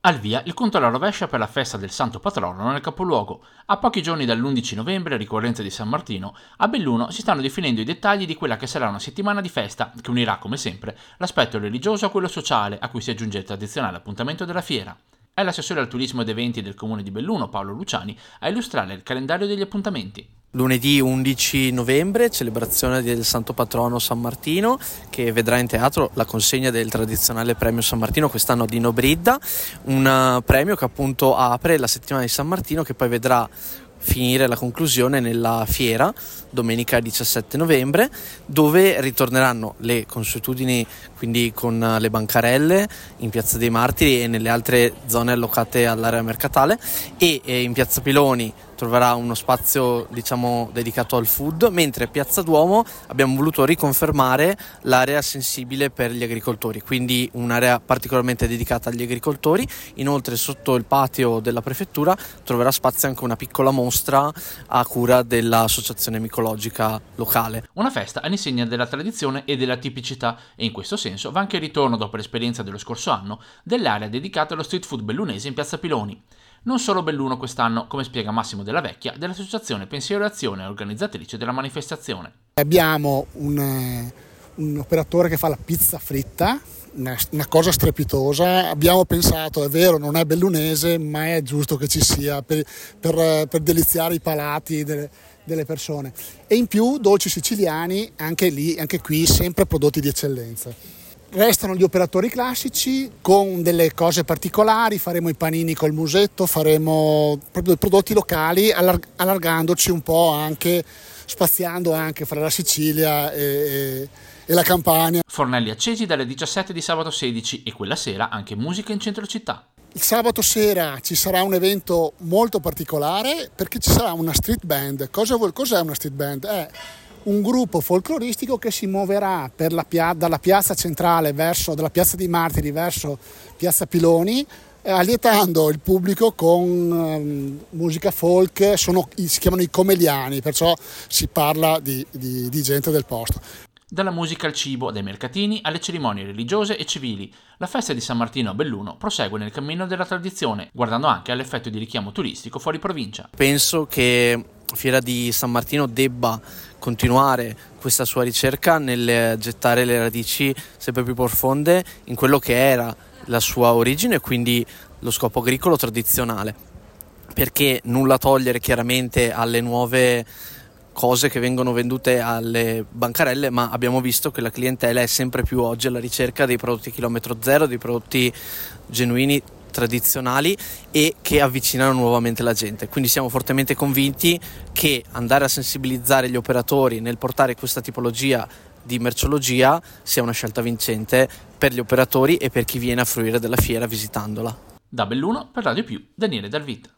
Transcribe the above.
Al via il conto alla rovescia per la festa del Santo Patrono nel capoluogo. A pochi giorni dall'11 novembre, ricorrenza di San Martino, a Belluno si stanno definendo i dettagli di quella che sarà una settimana di festa che unirà, come sempre, l'aspetto religioso a quello sociale, a cui si aggiunge il tradizionale appuntamento della fiera. È l'assessore al turismo ed eventi del comune di Belluno, Paolo Luciani, a illustrare il calendario degli appuntamenti. Lunedì 11 novembre, celebrazione del Santo Patrono San Martino, che vedrà in teatro la consegna del tradizionale premio San Martino, quest'anno di Nobridda, un premio che appunto apre la settimana di San Martino, che poi vedrà finire la conclusione nella fiera domenica 17 novembre, dove ritorneranno le consuetudini, quindi con le bancarelle in Piazza dei Martiri e nelle altre zone allocate all'area mercatale, e in Piazza Piloni troverà uno spazio dedicato al food, mentre a Piazza Duomo abbiamo voluto riconfermare l'area sensibile per gli agricoltori, quindi un'area particolarmente dedicata agli agricoltori. Inoltre sotto il patio della prefettura troverà spazio anche una piccola mostra a cura dell'associazione micologica locale. Una festa all'insegna della tradizione e della tipicità, e in questo senso va anche il ritorno, dopo l'esperienza dello scorso anno, dell'area dedicata allo street food bellunese in Piazza Piloni. Non solo Belluno quest'anno, come spiega Massimo Della Vecchia, dell'associazione Pensiero e Azione, organizzatrice della manifestazione. Abbiamo un operatore che fa la pizza fritta, una cosa strepitosa. Abbiamo pensato, è vero, non è bellunese, ma è giusto che ci sia per deliziare i palati delle persone. E in più dolci siciliani, anche qui sempre prodotti di eccellenza. Restano gli operatori classici con delle cose particolari, faremo i panini col musetto, faremo proprio prodotti locali, allargandoci un po', anche spaziando anche fra la Sicilia e la Campania. Fornelli accesi dalle 17 di sabato 16 e quella sera anche musica in centro città. Il sabato sera ci sarà un evento molto particolare, perché ci sarà una street band. Cos'è una street band? È un gruppo folcloristico che si muoverà dalla piazza centrale dalla piazza dei Martiri verso piazza Piloni, allietando il pubblico con musica folk. Si chiamano i comeliani, perciò si parla di gente del posto. Dalla musica al cibo, dai mercatini alle cerimonie religiose e civili, la festa di San Martino a Belluno prosegue nel cammino della tradizione, guardando anche all'effetto di richiamo turistico fuori provincia. Penso che Fiera di San Martino debba continuare questa sua ricerca nel gettare le radici sempre più profonde in quello che era la sua origine, quindi lo scopo agricolo tradizionale, perché nulla togliere chiaramente alle nuove cose che vengono vendute alle bancarelle, ma abbiamo visto che la clientela è sempre più oggi alla ricerca dei prodotti chilometro zero, dei prodotti genuini, tradizionali, e che avvicinano nuovamente la gente. Quindi siamo fortemente convinti che andare a sensibilizzare gli operatori nel portare questa tipologia di merceologia sia una scelta vincente per gli operatori e per chi viene a fruire della fiera visitandola. Da Belluno per Radio Più, Daniele Dalvita.